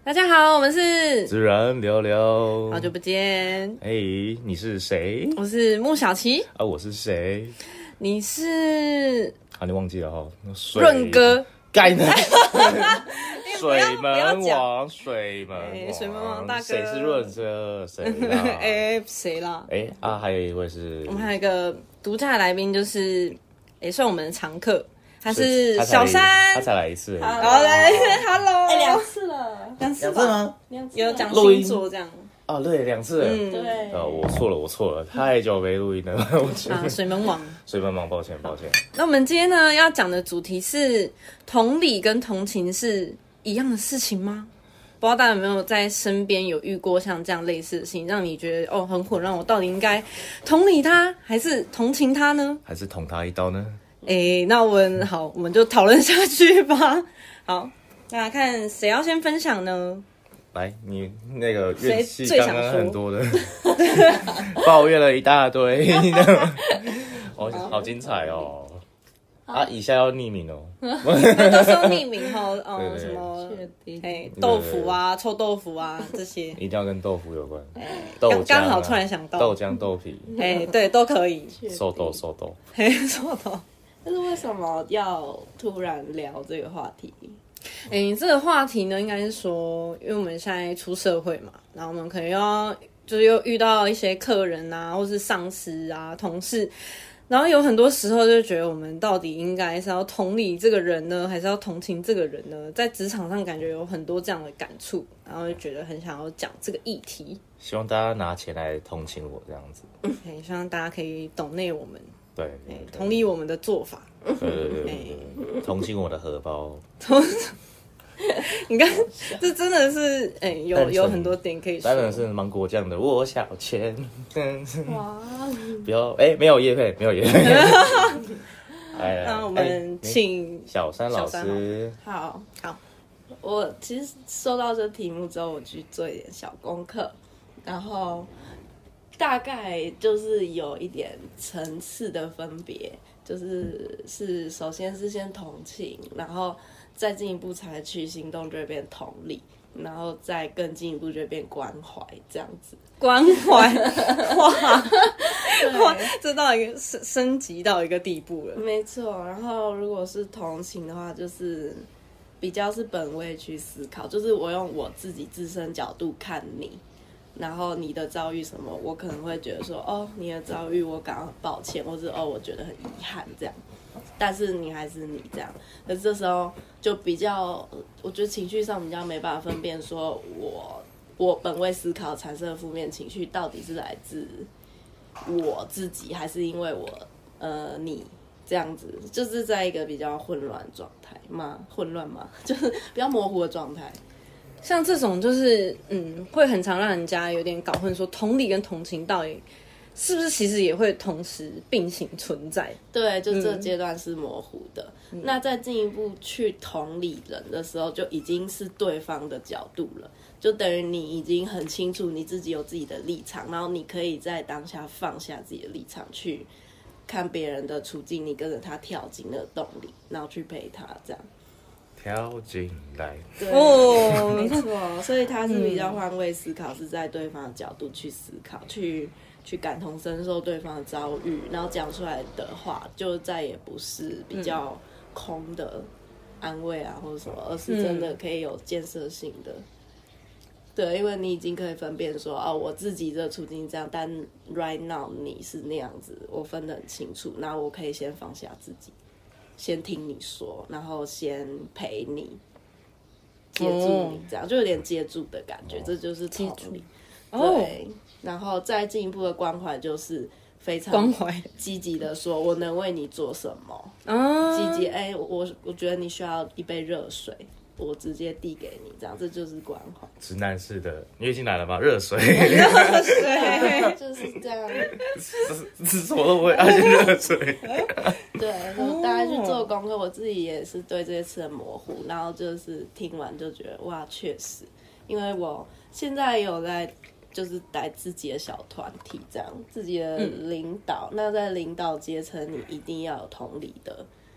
大家好，我们是自然聊聊， 好久不见。 你是谁？ 我是穆小琪啊，我是谁？ 你是你忘记了哈？ 润哥， 盖呢？ 水门王，水门王大哥， 谁是润哥？谁啦？ 谁啦？ 还有一位是， 我们还有一个独家的来宾，就是算我们的常客。他是小山， 他才来一次。 好嘞 ，Hello， 2次了 ，2次吗？ 有讲星座这样。 哦，对，2次了。 对。 我错了，太久没录音了。 水门王， 水门王，抱歉。 那我们今天呢要讲的主题是同理跟同情是一样的事情吗？不知道大家有没有在身边有遇过像这样类似的事情，让你觉得很混乱，我到底应该同理他还是同情他呢？ 还是捅他一刀呢？ 那我们就讨论下去吧。好，那看谁要先分享呢？ 来，你那个怨气刚刚很多的，抱怨了一大堆，好精彩哦！以下要匿名哦， 都是用匿名哦，什么豆腐啊、臭豆腐啊这些， 一定要跟豆腐有关。 刚好突然想到豆浆、豆皮， 对，都可以。 瘦豆， 瘦豆。 但是为什么要突然聊这个话题？ 这个话题呢，应该是说，因为我们现在出社会嘛，然后我们可能又遇到一些客人啊，或是上司啊、同事，然后有很多时候就觉得我们到底应该是要同理这个人呢，还是要同情这个人呢？在职场上感觉有很多这样的感触，然后就觉得很想要讲这个议题。 希望大家拿钱来同情我这样子。 希望大家可以懂内我们。 对， 同理我们的做法。 对，同情我的荷包。 你看，这真的是有很多点可以说。 当然是芒果酱的我小钱。哇！不要没有业配，没有业配。 那我们请小山老师。 好，我其实收到这题目之后，我去做一点小功课，然后大概就是有一点层次的分别，就是首先是先同情，然后再进一步采取行动就会变同理，然后再更进一步就会变关怀，这样子。 关怀，哇，这到一个升级到一个地步了。 没错，然后如果是同情的话，就是比较是本位去思考，就是我用我自己自身角度看你。然后你的遭遇什么，我可能会觉得说，你的遭遇我感到很抱歉，或者我觉得很遗憾这样，但是你还是你这样，可是这时候就比较，我觉得情绪上比较没办法分辨，说我本位思考产生的负面情绪到底是来自我自己，还是因为你这样子，就是在一个比较混乱状态吗？混乱吗？就是比较模糊的状态。 像这种就是会很常让人家有点搞混，说同理跟同情到底是不是其实也会同时并行存在？ 对，就这阶段是模糊的。那再进一步去同理人的时候，就已经是对方的角度了，就等于你已经很清楚你自己有自己的立场，然后你可以在当下放下自己的立场去看别人的处境，你跟着他跳进那个洞里，然后去陪他这样。 跳进来， 对，没错，所以他是比较换位思考，是在对方的角度去思考，去感同身受对方的遭遇，然后讲出来的话，就再也不是比较空的安慰啊或者什么，而是真的可以有建设性的。对，因为你已经可以分辨说，我自己这处境这样，但 right now 你是那样子，我分得很清楚，那我可以先放下自己。先听你说，然后先陪你，接住你，这样就有点接住的感觉，这就是同理。对，然后再进一步的关怀就是非常关怀积极的说，我能为你做什么？积极我觉得你需要一杯热水，我直接递给你，这样这就是关怀。 直男式的，你已经来了吗？热水， 热水就是这样。 我都不会爱热水。 对，我大概去做功课，我自己也是对这些词很模糊，然后就是听完就觉得哇，确实，因为我现在有在就是带自己的小团体，这样自己的领导，那在领导阶层，你一定要有同理的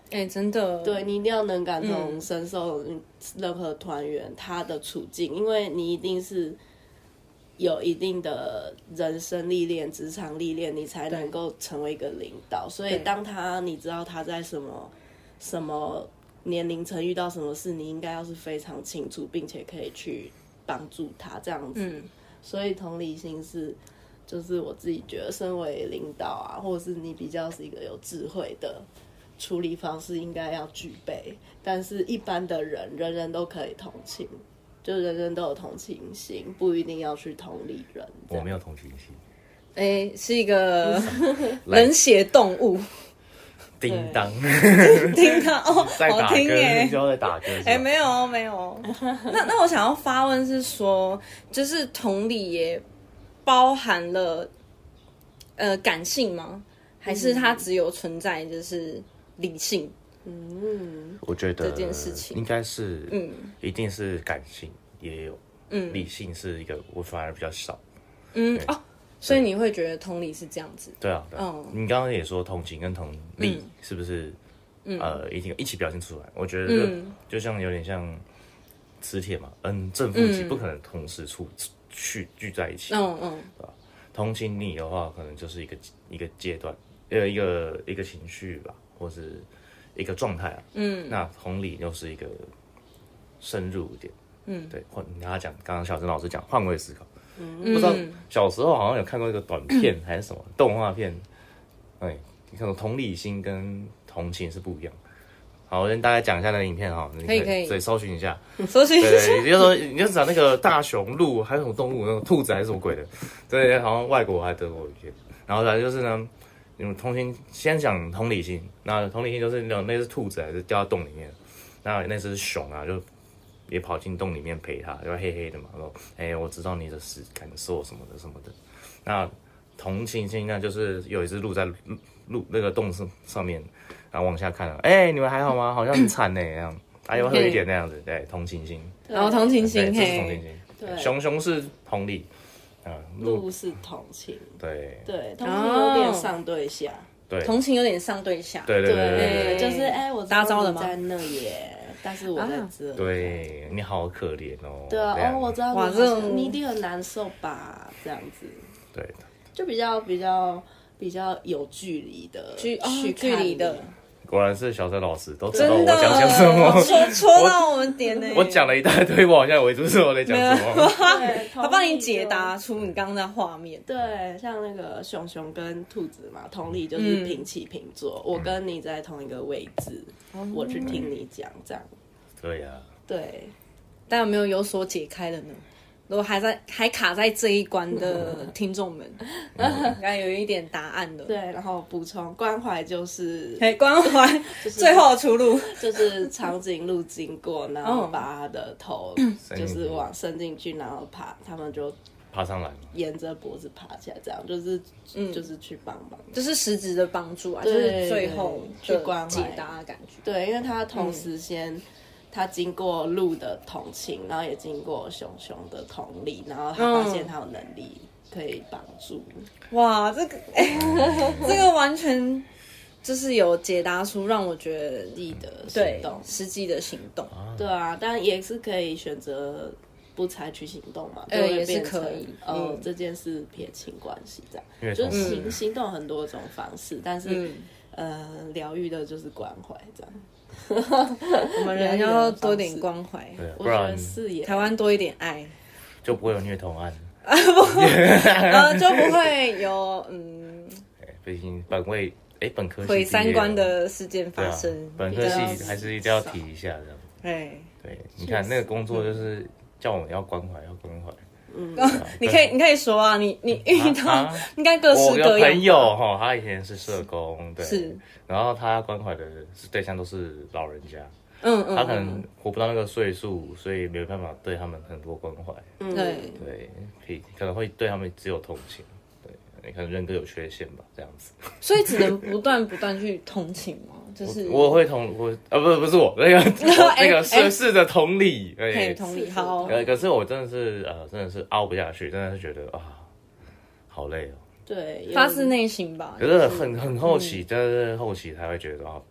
真的， 对，你一定要能感同身受任何团员他的处境，因为你一定是有一定的人生历练、职场历练，你才能够成为一个领导。所以当你知道他在什么年龄层遇到什么事，你应该要是非常清楚，并且可以去帮助他这样子。所以同理心就是我自己觉得，身为领导啊，或者是你比较是一个有智慧的处理方式，应该要具备。但是一般的人人都可以同情，就人人都有同情心，不一定要去同理人。 我没有同情心， 是一个冷血动物。 叮当， 叮当哦，好听耶！就在打歌， 没有。那我想要发问是说，就是同理也包含了感性吗？还是它只有存在就是理性？ 我觉得这件事情应该是，一定是感性也有，理性是一个我反而比较少， 所以你会觉得同理是这样子？ 对啊，你刚刚也说同情跟同理是不是一定一起表现出来？我觉得就像有点像磁铁嘛，正负极不可能同时聚在一起，对吧？同情你的话，可能就是一个阶段，一个情绪吧，或是一个状态啊。那同理又是一个深入一点，对，你跟他讲，刚刚小郑老师讲换位思考。不知道小时候好像有看过一个短片还是什么动画片，你看同理心跟同情是不一样。好，我先大概讲一下那个影片哈， 可以， 所以搜寻一下， 对， 你就说你就找那个大熊、鹿还有什么动物，那种兔子还是什么鬼的，对，好像外国还德国影片。然后来就是呢，同情先讲同理心，那同理心就是那只兔子还是掉到洞里面，那只熊啊就。也跑进洞里面陪他，就黑黑的嘛，说，我知道你的感受什么的。那同情心那就是有一只鹿在那个洞上面，然后往下看，你们还好吗？好像很惨呢，这样，有一点那样子，对，同情心。 然后同情心， 这是同情心。对，熊是同理， 鹿是同情。 对， 同情有点上对下。 对， 同情有点上对下。 对， 就是我大家知道了吗？ 在那耶。但是我在这， 对你好可怜哦。 对啊，我知道你一定很难受吧？这样子， 对， 就比较有距离的，距离的。 果然是小郑老师，都知道我讲什么， 戳到我们点呢。 我讲了一大堆，我好像我不知道我在讲什么。 他帮你解答出你刚刚的画面。 对，像那个熊跟兔子嘛，同理就是平起平坐，我跟你在同一个位置，我去听你讲，这样。 对呀。 对， 但有所解开的呢？如果还卡在这一关的听众们，应该有一点答案了。 对，然后补充关怀就是关怀，最后的出路就是长颈鹿经过，然后把他的头就是伸进去，然后他们就爬上来， 沿着脖子爬起来，这样就是去帮忙， 就是实质的帮助啊，就是最后去关怀解答的感觉。 对，因为他同时他经过鹿的同情，然后也经过熊的同理，然后他发现他有能力可以帮助。 哇，这个完全就是有解答出让我觉得实际的行动。 对啊，但也是可以选择不采取行动嘛， 也是可以。 这件事撇清关系这样，就是行动很多种方式，但是疗愈的就是关怀这样。 我们人要多点关怀， 不然台湾多一点爱， 就不会有虐童案， 就不会有毕竟本科系毁三观的事件发生。 本科系还是一定要提一下这样。对，你看那个工作就是叫我们要关怀，要关怀。 你可以说啊，你遇到应该各式各样。 我有朋友他以前是社工，对，是，然后他关怀的对象都是老人家，他可能活不到那个岁数，所以没有办法对他们很多关怀，对，可能会对他们只有同情，对，可能人格有缺陷吧，这样子， 所以只能不断去同情吗？就是我会不是我那个试着同理， 同理好。 可是我真的是凹不下去，真的是觉得好累哦。 对， 发自内心吧。 可是很后期，就是后期才会觉得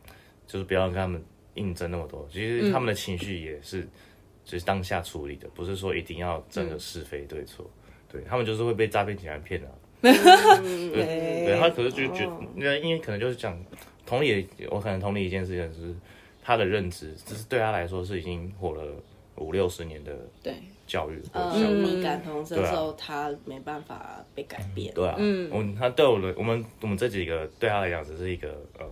就是不要跟他们硬争那么多。其实他们的情绪也是就是当下处理的，不是说一定要争个是非对错。对他们就是会被诈骗集团骗啊。对，他可是就觉得，因为可能就是讲同理，我可能同理一件事情，就是他的认知，就是对他来说是已经活了50-60年的教育， 你感同身受，他没办法被改变。 对啊，他对我们这几个对他来讲只是一个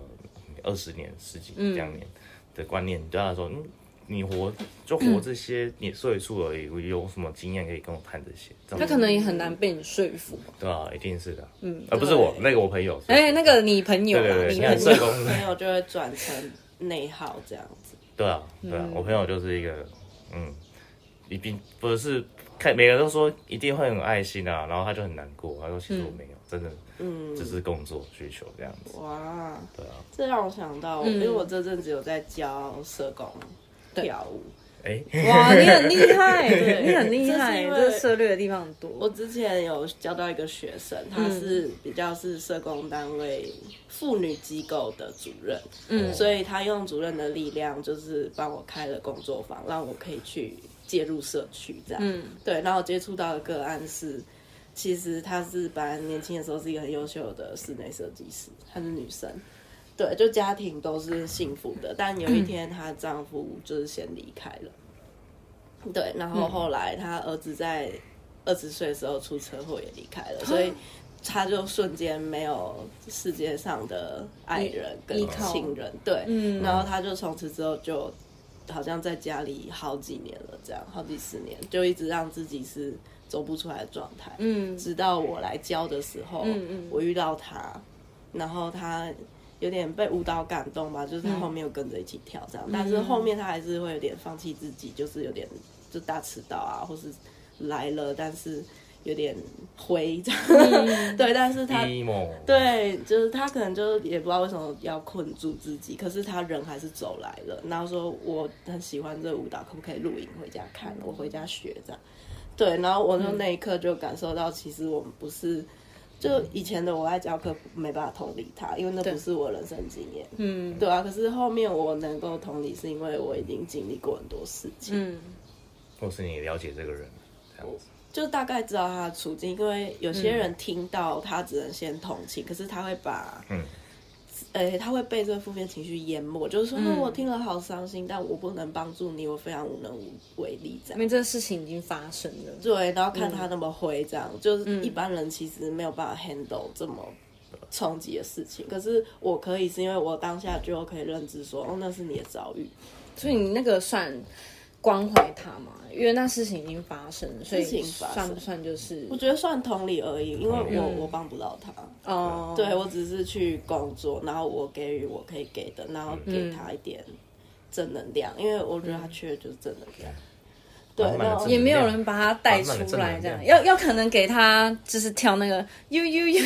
20年、10几2年的观念，对他来说，你活这些岁数而已，有什么经验可以跟我谈这些？ 他可能也很难被你说服。 对啊，一定是的。而不是我那个我朋友。 那个你朋友， 对， 你朋友就会转成内耗这样子。 对啊，我朋友就是一个，一定不是看每个人都说一定会很爱心啊，然后他就很难过，他说其实我没有，真的，只是工作需求这样子。 哇， 对啊， 这让我想到，因为我这阵子有在教社工跳舞。 哇，你很厉害，你很厉害，这涉猎的地方很多。 我之前有教到一个学生，他是比较是社工单位妇女机构的主任，所以他用主任的力量，就是帮我开了工作坊，让我可以去介入社区这样。对，然后我接触到的个案是，其实她是本来年轻的时候是一个很优秀的室内设计师，她是女生。对，就家庭都是幸福的，但有一天她丈夫就是先离开了。对，然后后来她儿子在20岁的时候出车祸也离开了，所以她就瞬间没有世界上的爱人跟亲人。对，然后她就从此之后就好像在家里好几年了，这样好几10年，就一直让自己是走不出来的状态。直到我来教的时候，我遇到她，然后她有点被舞蹈感动吧，就是他后面又跟着一起跳这样，但是后面他还是会有点放弃自己，就是有点就大迟到啊，或是来了但是有点灰这样。对，但是他对，就是他可能就也不知道为什么要困住自己，可是他人还是走来了，然后说我很喜欢这个舞蹈，可不可以录影回家看？我回家学这样。对，然后我就那一刻就感受到，其实我们不是。就以前的我爱教课没办法同理他，因为那不是我人生经验。对啊。可是后面我能够同理，是因为我已经经历过很多事情。 或是你了解这个人，这样子。 就大概知道他的处境，因为有些人听到他只能先同情，可是他会把他会被这个负面情绪淹没，就是说，我听了好伤心，但我不能帮助你，我非常无能为力这样。 因为这个事情已经发生了。 对，然后看他那么灰，这样就是一般人其实没有办法 handle 这么冲击的事情。可是我可以，是因为我当下就可以认知说，那是你的遭遇。 所以你那个算关怀他嘛？因为那事情已经发生了，所以算不算就是？ 我觉得算同理而已，因为我帮不到他。对，我只是去工作，然后我给予我可以给的，然后给他一点正能量，因为我觉得他缺的就是正能量。对，然后也没有人把他带出来，这样要可能给他就是跳那个呦，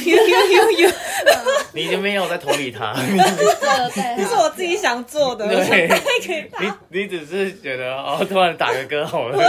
你就没有在同理他， 这是我自己想做的， 对， 带给他。 你只是觉得突然打个歌好了，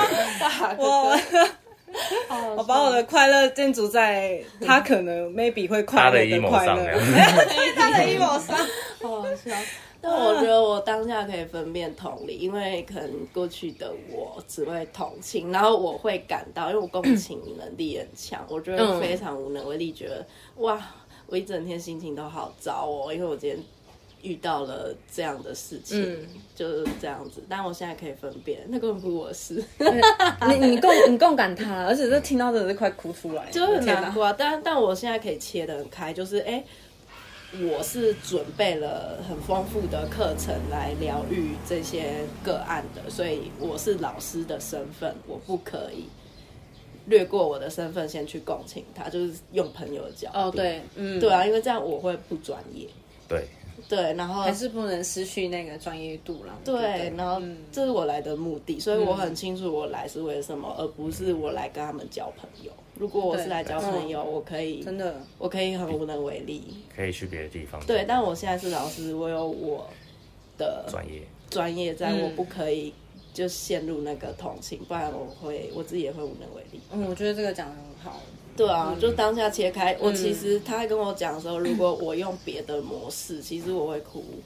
我把我的快乐建筑在他可能 maybe 会快乐的快乐，他的 emo 上， 好好笑。但我觉得我当下可以分辨同理，因为可能过去的我只会同情，然后我会感到，因为我共情能力很强，我就会非常无能为力，觉得哇，我一整天心情都好糟哦，因为我今天遇到了这样的事情，就是这样子。但我现在可以分辨，那根本不是我的事。 你共感他，而且这听到真的是快哭出来， 就很难过啊。但我现在可以切得很开，就是我是准备了很丰富的课程来疗愈这些个案的，所以我是老师的身份，我不可以略过我的身份先去共情他，就是用朋友的角度。 对， 对啊，因为这样我会不专业。对，然后还是不能失去那个专业度啦。 对，然后这是我来的目的，所以我很清楚我来是为什么，而不是我来跟他们交朋友。如果我是来交朋友，我可以真的， 我可以很无能为力， 可以去别的地方。 对，但我现在是老师，我有我的专业在，我不可以就陷入那个同情，不然我自己也会无能为力。 我觉得这个讲得很好。 对啊，就当下切开。我其实他在跟我讲的时候，如果我用别的模式，其实我会哭。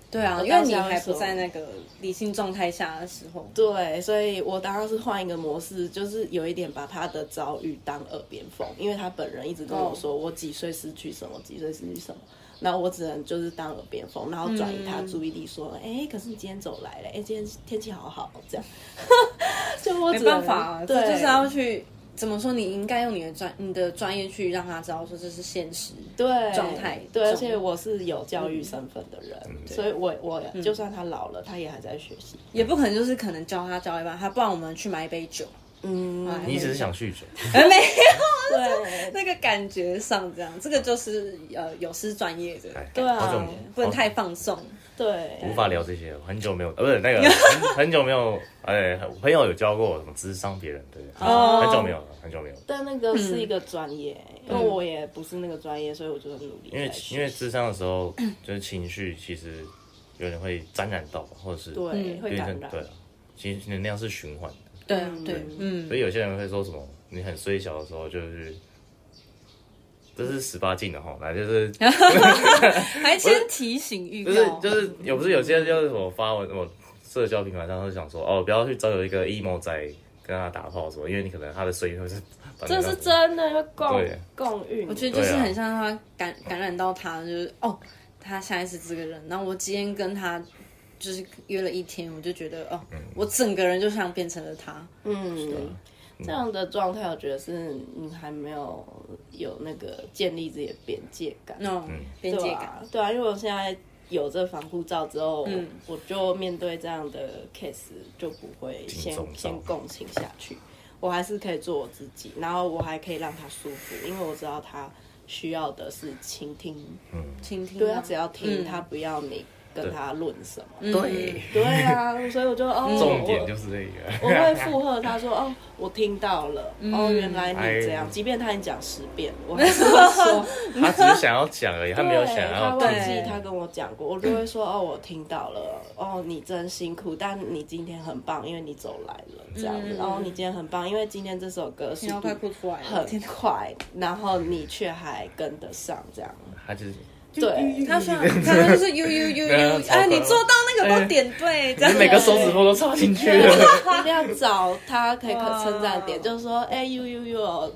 对啊，因为你还不在那个理性状态下的时候。 对，所以我当时是换一个模式，就是有一点把他的遭遇当耳边风，因为他本人一直跟我说我几岁失去什么，几岁失去什么，然后我只能就是当耳边风，然后转移他注意力，说，可是你今天走来了，今天天气好好，这样，就我没办法， 对， 就是要去。怎么说？你应该用你的专业去让他知道说这是现实状态。 对，而且我是有教育身份的人，所以我就算他老了，他也还在学习。 也不可能就是可能教一半，他不然我们去买一杯酒。 你只是想酗酒， 没有， 对， 那个感觉上这样，这个就是有失专业的， 对啊， 不能太放松。 对， 无法聊这些，很久没有，不是那个很久没有，朋友有教过我什么諮商别人，对，很久没有了，很久没有了。 但那个是一个专业，因为我也不是那个专业，所以我就很努力。因为諮商的时候，就是情绪其实有人会沾染到，或者是对会感染， 对啊，其实能量是循环的。 对， 所以有些人会说什么，你很衰小的时候就是。这是18禁的哈，那就是还先提醒预告， 就是不是有些就是我发文我社交平台上会想说不要去找有一个 emo 仔跟他打炮什么，因为你可能他的声音会是这是真的要共运， 我觉得就是很像他感染到他，就是他现在是这个人，然后我今天跟他就是约了一天，我就觉得我整个人就像变成了他， 这样的状态，我觉得是你还没有那个建立自己的边界感。 边界感， 对啊，因为我现在有这防护罩之后，我就面对这样的 case 就不会先共情下去，我还是可以做我自己，然后我还可以让他舒服，因为我知道他需要的是倾听， 倾听， 对，他只要听，他不要你跟他论什么， 对啊，所以我就重点就是这个， 我会附和他说我听到了，原来你这样，即便他已经讲10遍，我还是会说， 他只是想要讲而已，他没有想要， 他忘记他跟我讲过，我就会说我听到了，你真辛苦，但你今天很棒，因为你走来了这样子，然后你今天很棒，因为今天这首歌速度很快，然后你却还跟得上这样， 他就是。 对，他就是you，你做到那个都点对， 你每个手指头都插进去了。 一定要找他可以称赞点，就是说，you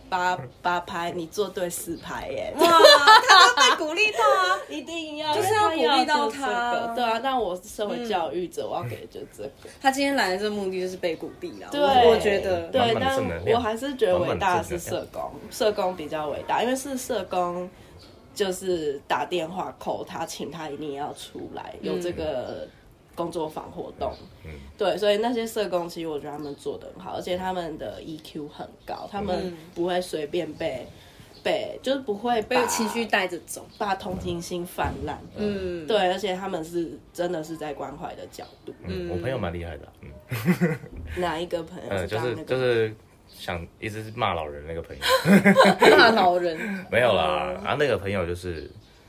8拍，你做对4拍耶， 哇，他会被鼓励到啊， 一定要， 就是要鼓励到他， 对啊，但我是社会教育者，我要给的就是这个。 他今天来的这个目的就是被鼓励啦， 对， 我觉得， 对，但我还是觉得伟大的是社工比较伟大，因为是社工。就是打电话call他，请他一定要出来，有这个工作坊活动。对，所以那些社工其实我觉得他们做得很好，而且他们的 EQ 很高，他们不会随便被就是不会被情绪带着走， 把同情心泛滥。对，而且他们是真的是在关怀的角度。 我朋友蛮厉害的。 哪一个朋友？ 就是想一直骂老人那个朋友， 骂老人没有啦，那个朋友就是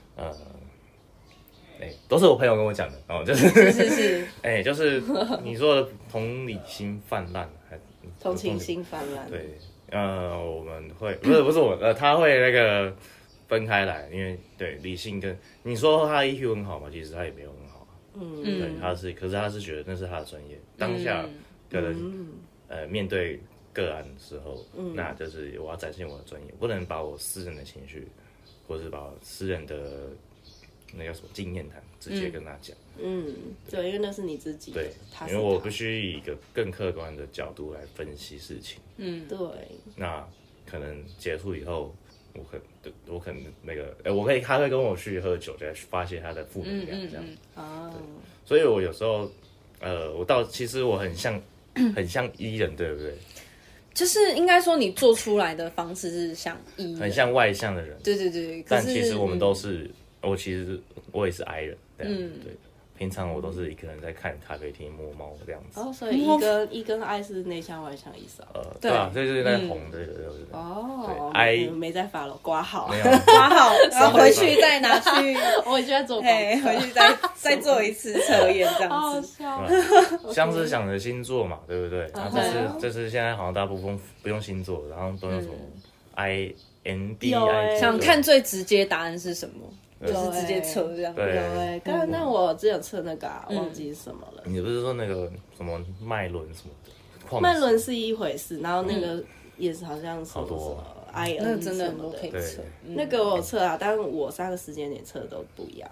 都是我朋友跟我讲的是就是你说的同理心泛滥， 同情心泛滥， 对，我们会不是我他会那个分开来，因为对理性跟你说他 EQ 很好嘛，其实他也没有很好，对，可是他是觉得那是他的专业，当下可能面对个案的时候，那就是我要展现我的专业，不能把我私人的情绪，或者是把我私人的那叫什么经验谈直接跟他讲。 对，因为那是你自己的， 对，因为我必须以一个更客观的角度来分析事情。 对。 那可能结束以后，我可能那个，他会跟我去喝酒，再发泄他的负能量这样。所以我有时候，其实我很像E人，对不对？ 就是应该说，你做出来的方式是像E人， 很像外向的人。 对。 但其实我们都是，我也是 I 人，对。平常我都是一个人在看咖啡厅摸猫这样子。 所以E跟 I 是内向外向意思啊。 对啊，所以就是在红这个。 I 没在发了，刮好， 刮好，然后回去再拿去， 我已经在做广告， 回去再做一次测验这样子。 像是想着星座嘛，对不对？然后这是现在好像大部分不用星座，然后都用什么 INBI。 想看最直接答案是什么？ 就是直接测这样。 对有哎，刚刚那我之前测那个忘记是什么了。 你不是说那个什么脉轮什么的？ 脉轮是一回事，然后那个也是好像是好多 IN 那个真的什么的很多可以测。 那个我测啊，但是我3个时间点测的都不一样。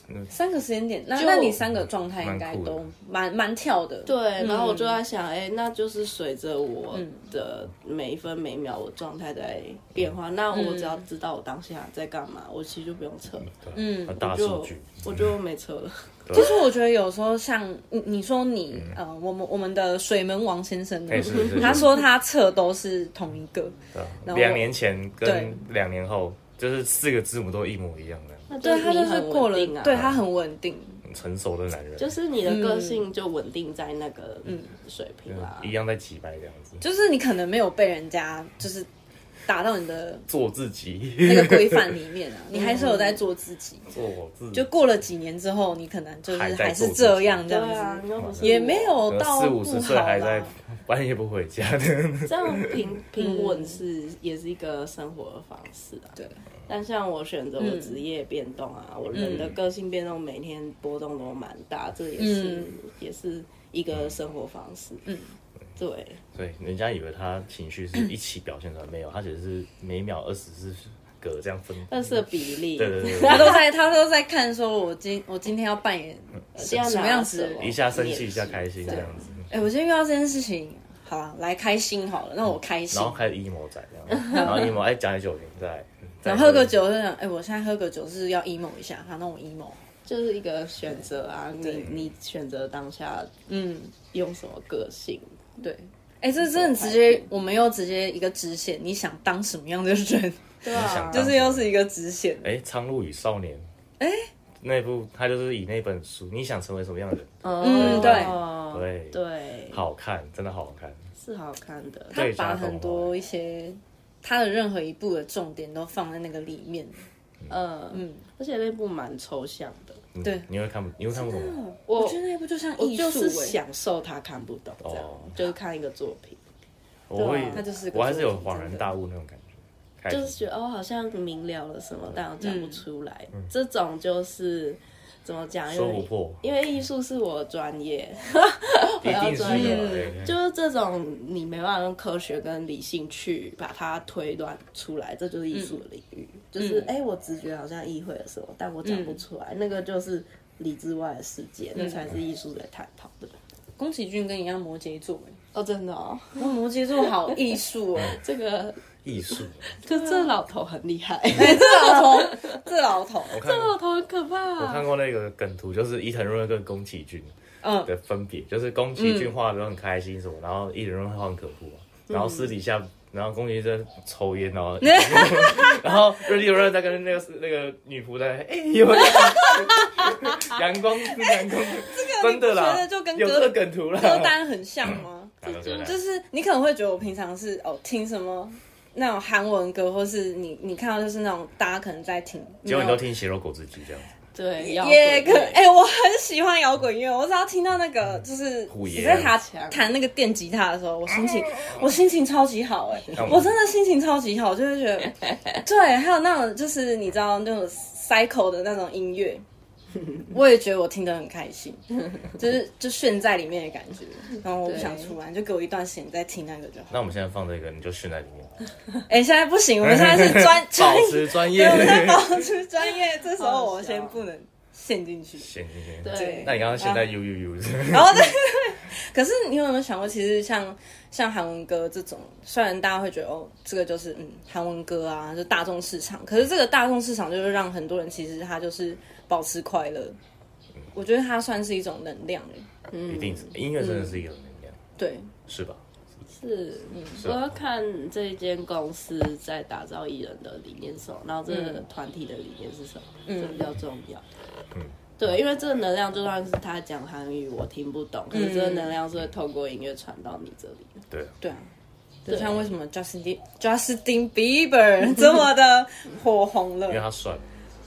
3个时间点，那你3个状态应该都蛮跳的。 对，然后我就在想，那就是随着我的每一分每秒我状态在变化，那我只要知道我当下在干嘛，我其实就不用测了。 大数据， 我就没测了。 其实我觉得有时候像你说我们的水门王先生呢，他说他测都是同一个 ，2年前跟2年后就是4个字母都一模一样的。 对， 他就是过了，对他很稳定， 很成熟的男人， 就是你的个性就稳定在那个水平啦， 一样在几百这样子。 就是你可能没有被人家就是打到你的做自己那个规范里面啊，你还是有在做自己。 做自己， 就过了几年之后，你可能就是还是这样这样子，也没有到 40-50岁还在半夜不回家的。 这样平稳也是一个生活的方式啊。对。但像我选择我职业变动啊，我人的个性变动，每天波动都蛮大，这也是一个生活方式。对。 对，人家以为他情绪是一起表现出来，没有，他只是每秒24个这样分 ，20的比例。 对， 他都在看，说我今天要扮演什么样子， 一下生气，一下开心这样子。 我今天遇到这件事情，好啊，来开心好了，那我开心， 然后开始 emo 仔这样，然后 emo 讲点酒精再。 然后喝个酒就想，我现在喝个酒是要 emo 一下，那我 emo 就是一个选择啊，你选择当下，用什么个性？ 对，这真的直接，我们又直接一个支线，你想当什么样的人？ 对啊， 就是又是一个支线。 苍鹭与少年，那部他就是以那本书，你想成为什么样的对， 人？对，好看，真的好看， 是好看的。 他把很多一些。他的任何一部的重点都放在那个里面， 而且那部蛮抽象的， 对， 你会看不懂吗？ 我觉得那部就像艺术， 我就是享受他看不懂这样，就是看一个作品， 我还是有恍然大悟那种感觉， 就是觉得好像明了了什么，但我讲不出来，这种就是怎么讲？ 说不破， 因为艺术是我的专业， 一定是就是这种你没办法用科学跟理性去把它推断出来，这就是艺术的领域。就是我直觉好像意会了什么，但我讲不出来，那个就是理之外的世界，那才是艺术在探讨的。 宫崎骏跟你一样摩羯座真的哦， 摩羯座好艺术这个艺术， 这老头很厉害， 这老头很可怕。 我看过那个梗图，就是伊藤润二跟宫崎骏的分别，就是宫崎骏画的都很开心什么，然后伊藤润二画很可怖然后私底下，然后宫崎骏在抽烟，然后然后伊藤润二在跟那个女仆在有阳光，真的啦， 觉得就跟有这个梗图啦， 歌单很像吗？就是你可能会觉得我平常是听什么那种韩文歌，或是你看到就是那种大家可能在听， 结果你都听血肉果汁机这样子。 对， 也可我很喜欢摇滚乐，我只要听到那个就是你在弹那个电吉他的时候，我心情超级好我真的心情超级好，就会觉得对，还有那种就是你知道那种 cycle 的那种音乐。我也觉得我听得很开心，就炫在里面的感觉，然后我不想出来，就给我一段时间再听那个就好。 那我们现在放这个，你就炫在里面。 现在不行，我们现在是保持专业， 我们在保持专业。这时候我先不能陷进去。 对。 那你刚刚现在 u， 然后对，可是你有没有想过，其实像韩文歌这种，虽然大家会觉得这个就是韩文歌啊，就大众市场，可是这个大众市场就是让很多人其实他就是保持快乐。我觉得它算是一种能量一定是音乐，真的是一种能量， 对， 是吧？ 是，我要看这一间公司在打造艺人的理念是什么，然后这个团体的理念是什么，这比较重要。对，因为这个能量就算是他讲韩语我听不懂，可是这个能量是会透过音乐传到你这里的。 对啊，就像为什么 Justin Bieber 这么的火红了， 因为他帅。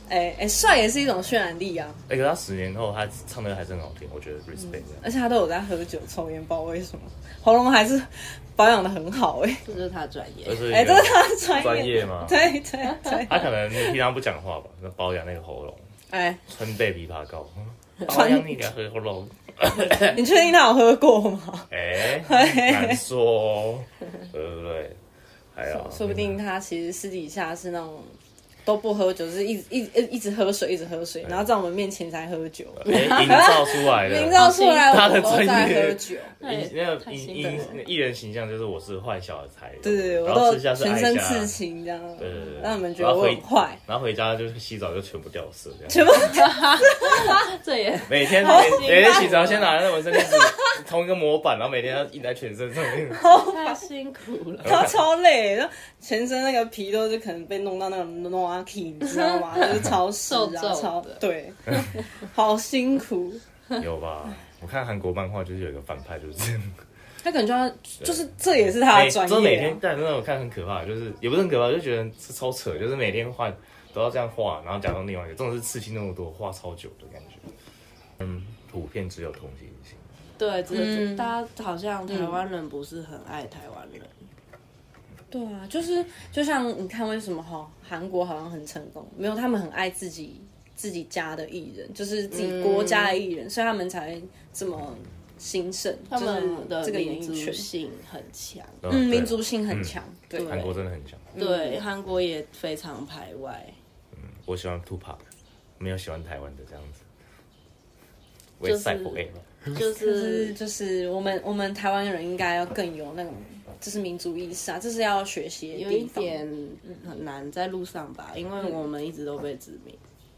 帅也是一种渲染力啊。 可是他10年后他唱的还是很好听，我觉得 respect 而且他都有在喝酒抽烟，不知道为什么喉咙还是保养的很好这就是他专业。 这是这是他的专业吗？ 对， 他可能平常不讲话吧，保养那个喉咙，春贝枇杷膏，保养你的喉咙。 你确定他有喝过吗？ 难说，对不对？还有， 说不定他其实私底下是那种都不喝酒，就是一直喝水，一直喝水，然后在我们面前才喝酒， 营造出来的， 营造出来他的我都在专业喝酒。 那个艺人形象就是我是坏小孩， 对，我然后都私下是爱家全身刺青这样， 对， 让你们觉得我很坏。 然后回家就是洗澡就全部掉色，这样全部这也每天洗澡先拿那纹身贴纸同一个模板，然后每天要印在全身上面， 太辛苦了。 他超累，然后全身那个皮都是可能被弄到那种 noaki， 你知道吗？就是超湿啊，超对，好辛苦。 有吧？我看韩国漫画就是有一个反派就是这样， 他可能就要就是这也是他的专业、啊。 每天，但真的我看很可怕，就是也不是很可怕，就觉得是超扯，就是每天画都要这样画，然后假装另外一个，这种是刺青那么多，画超久的感觉。普遍只有同情心。 对，大家好像台湾人不是很爱台湾人。 对啊，就像你看为什么韩国好像很成功，没有他们很爱自己家的艺人，就是自己国家的艺人，所以他们才这么兴盛。 他们的这个民族性很强， 民族性很强。对， 韩国真的很强。 对，韩国也非常排外。 我喜欢 Tupac， 没有喜欢台湾的这样子。West Side Forever。 就是我们台湾人应该要更有那种就是民族意识啊，这是要学习的有一点很难在路上吧，因为我们一直都被殖民。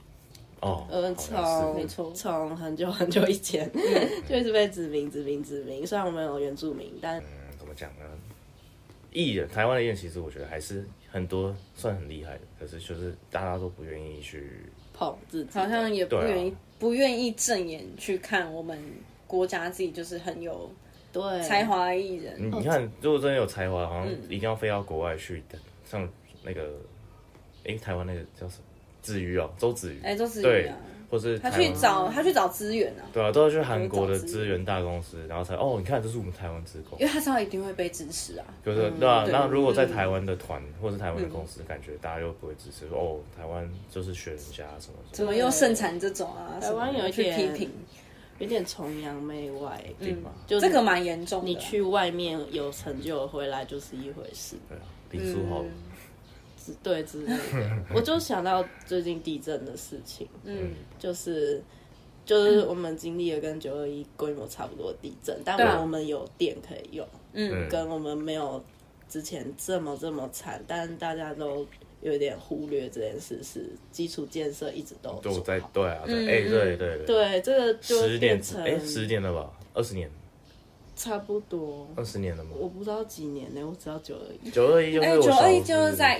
从很久很久以前就一直被殖民。虽然我们有原住民，但怎么讲呢？台湾的艺人其实我觉得还是很多算很厉害的，可是就是大家都不愿意去捧自己， 好像也不愿意正眼去看我们国家自己就是很有才华的艺人。 你看，如果真的有才华，好像一定要飞到国外去，像那个台湾那个叫什么？子瑜哦，周子瑜， 周子瑜对，或是他去找资源啊， 对啊，都要去韩国的资源大公司，然后才你看这是我们台湾职工， 因为他知道一定会被支持啊， 就是对啊。那如果在台湾的团或是台湾的公司，感觉大家又不会支持，说台湾就是学人家什么， 怎么又盛产这种啊？ 台湾有一点批评， 有点崇洋媚外， 就这个蛮严重的。 你去外面有成就，回来就是一回事。 对啊，林书豪。 对之类的，我就想到最近地震的事情，就是我们经历了跟921规模差不多的地震，但我们有电可以用，跟我们没有之前这么惨，但大家都有点忽略这件事，是基础建设一直都在对啊，对， 这个就变成 10年了吧，20年。 差不多 20年了吗？ 我不知道几年呢，我知道921。 921就是在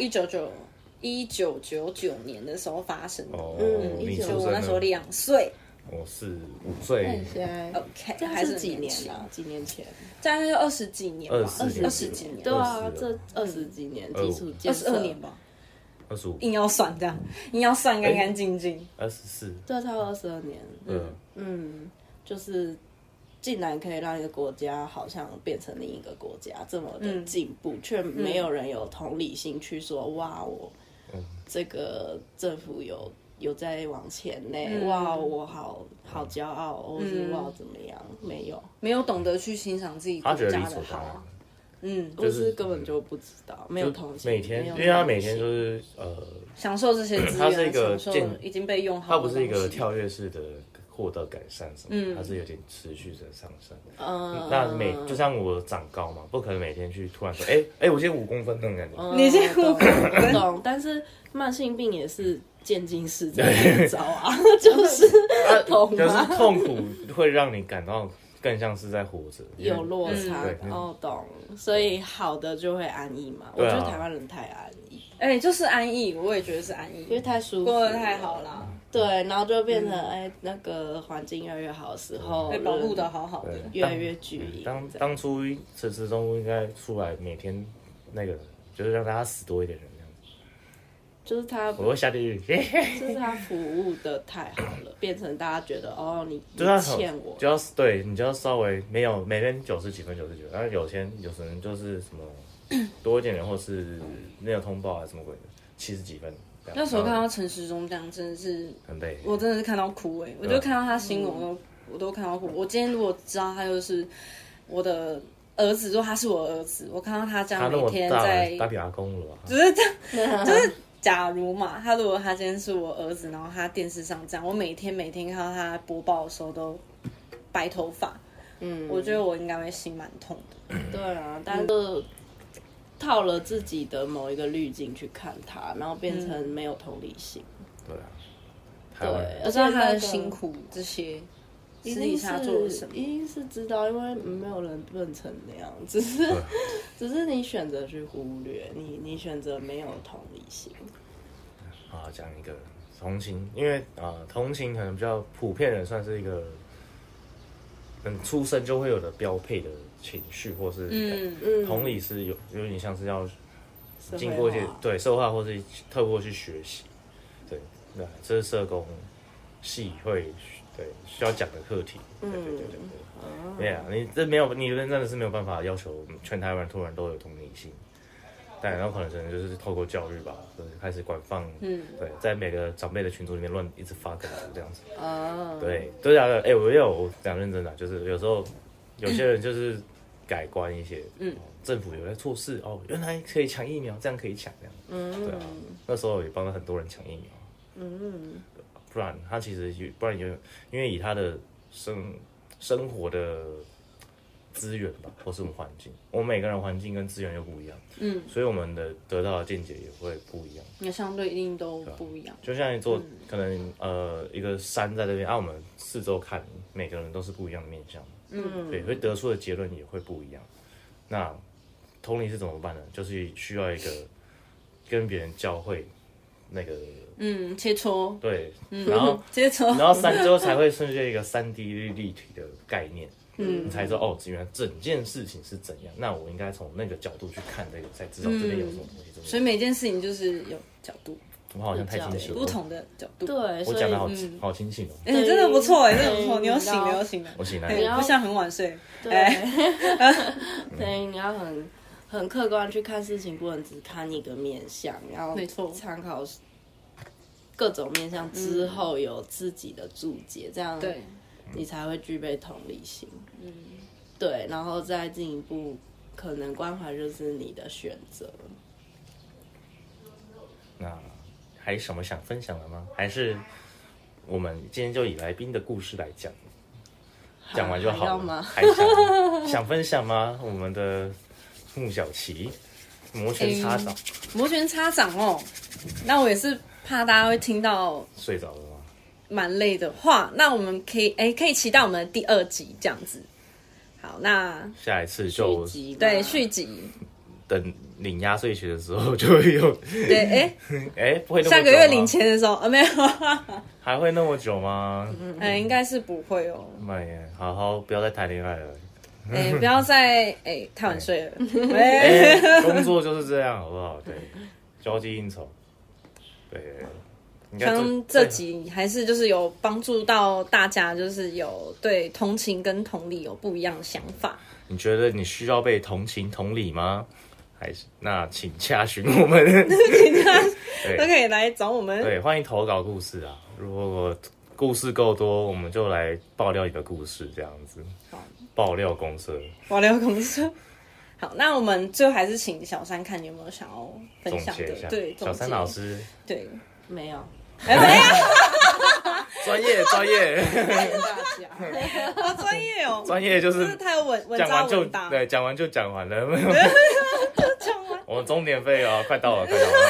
1999年的时候发生的。就我那时候2岁， 我是5岁。 现在 OK， 这还是几年啊？几年前？ 大概就20几年吧，20几年。 对啊，这20几年基础建设 22年吧。 25， 硬要算这样，硬要算干干净净。 24， 对，差不多22年。就是竟然可以让一个国家好像变成另一个国家这么的进步，却没有人有同理心去说哇，我这个政府有在往前呢，哇，我好骄傲，或是哇怎么样？没有懂得去欣赏自己国家的好。 或是根本就不知道，没有同情。 每天，因为他每天就是享受这些资源， 它是一个已经被用好， 它不是一个跳跃式的获得改善什么，它是有点持续的上升。那就像我长高嘛，不可能每天去突然说，我今天5公分那种感觉。 你今天5公分， 懂？但是慢性病也是渐进式在招啊，就是痛苦会让你感到更像是在活着， 有落差。懂。所以好的就会安逸嘛。我觉得台湾人太安逸， 就是安逸，我也觉得是安逸， 因为太舒服， 过得太好了。 对，然后就变成那个环境越来越好的时候， 被保护的好好的， 越来越距离。 当初陈时中应该出来每天那个，就是让大家死多一点人这样子。 就是他， 我会下地狱。 就是他服务的太好了，变成大家觉得你欠我， 就要对你就要稍微没有每天90几分99，然后有人就是什么多一点人，或是没有通报啊什么鬼的70几分。 那时候看到陈时中这样，真的是很累， 我真的是看到哭我就看到他新闻，我都看到哭。我今天如果知道他就是我的儿子，如果他是我儿子，我看到他这样每天在打比阿公了吧？ 就是这样，就是假如嘛，如果他今天是我儿子，然后他电视上这样，我每天看到他播报的时候都白头发，我觉得我应该会心蛮痛的。 对啊，但是套了自己的某一个滤镜去看他，然后变成没有同理心。 对啊， 对， 我知道他的辛苦这些。私底下做了什么？ 一定是知道，因为没有人笨成那样，只是你选择去忽略，你选择没有同理心。 讲一个同情，因为同情可能比较普遍的，算是一个出生就会有的标配的情绪，或是同理是有点像是要经过一些社会化，或是透过去学习。对，这是社工系会。对，需要讲的课题。对啊，你真的是没有办法要求全台湾突然都有同理心，但然后可能就是透过教育吧，就是开始管放，对，在每个长辈的群组里面一直发梗图这样子。对，对啊，我讲认真的，就是有时候有些人就是改观一些，政府有在做事原来可以抢疫苗，这样可以抢这样，对啊，那时候也帮了很多人抢疫苗，不然他其实因为以他的生活的资源吧，或是我们环境，我们每个人环境跟资源又不一样，所以我们的得到的见解也会不一样， 也相对一定都不一样。 就像可能一个山在这边我们四周看，每个人都是不一样的面向，对，会得出的结论也会不一样。那同理是怎么办呢？就是需要一个跟别人教会那个。 切磋对，然后切磋， 然后最后才会顺序一个3D 立体的概念，你才知道原来整件事情是怎样。那我应该从那个角度去看这个，才知道这边有什么东西。 所以每件事情就是有角度， 我好像太清醒了， 不同的角度。 对， 我讲的好清醒哦。 真的不错真的不错，你有醒了， 我醒了， 不像很晚睡。 对，你要很客观去看事情，不能只看一个面向，然后参考各种面向之后有自己的注解，这样你才会具备同理心。对，然后再进一步，可能关怀就是你的选择。 那还有什么想分享的吗？还是我们今天就以来宾的故事来讲，讲完就好了？还想分享吗？我们的穆小琪摩拳擦掌， 摩拳擦掌哦。那我也是怕大家会听到睡着了吗？ 蛮累的话，那我们可以期待我们的第2集这样子。好，那下一次就续集， 等领压岁钱的时候就会有。 对， 不会那么久吗？ 下个月领钱的时候没有， 还会那么久吗？ 应该是不会哦。 好好不要再谈恋爱了。 不要再太晚睡了。 工作就是这样，好不好？对，交际应酬。对， 可能这集还是就是有帮助到大家，就是有对同情跟同理有不一样的想法。 你觉得你需要被同情同理吗？还是那请洽询我们， 都可以来找我们。 对，欢迎投稿故事啊！如果故事够多，我们就来爆料一个故事，这样子。爆料公社。好，那我们最后还是请小山看你有没有想要分享的。对， 小山老师。 对， 没有。 没有。 专业， 谢谢大家。好专业哦。 专业就是太有文讲完就对， 讲完就讲完了，没有。 讲完。 我们钟点费啊，快到了。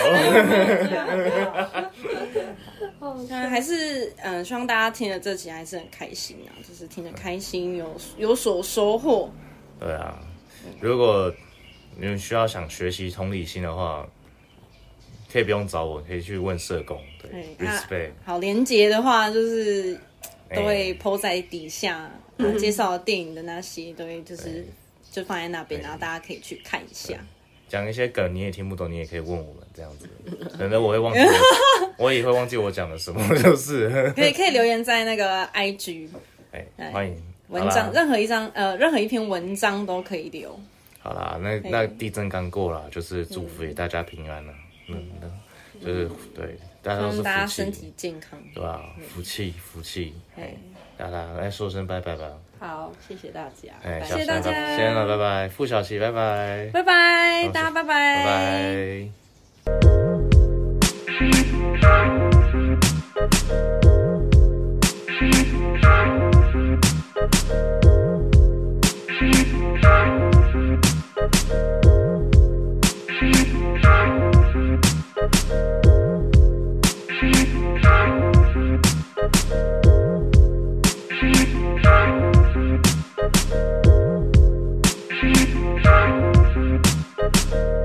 还是希望大家听了这集还是很开心啊，就是听得开心，有所收获。 对啊。如果你们需要想学习同理心的话，可以不用找我，可以去问社工。对 ，respect。 好，连结的话就是都会 po 在底下，介绍电影的那些都会就放在那边，然后大家可以去看一下。 讲一些梗你也听不懂，你也可以问我们这样子，可能我会忘记我也会忘记我讲了什么，就是可以留言在那个 IG， 欢迎文章任何一篇文章都可以留。 好啦，那地震刚过了，就是祝福给大家平安了，就是对大家都是福气， 大家身体健康， 对吧？福气，大家来说声拜拜吧。 好，谢谢大家， 谢谢大家， 先了，拜拜，傅小琪，拜拜， 拜拜，大家拜拜， 拜拜。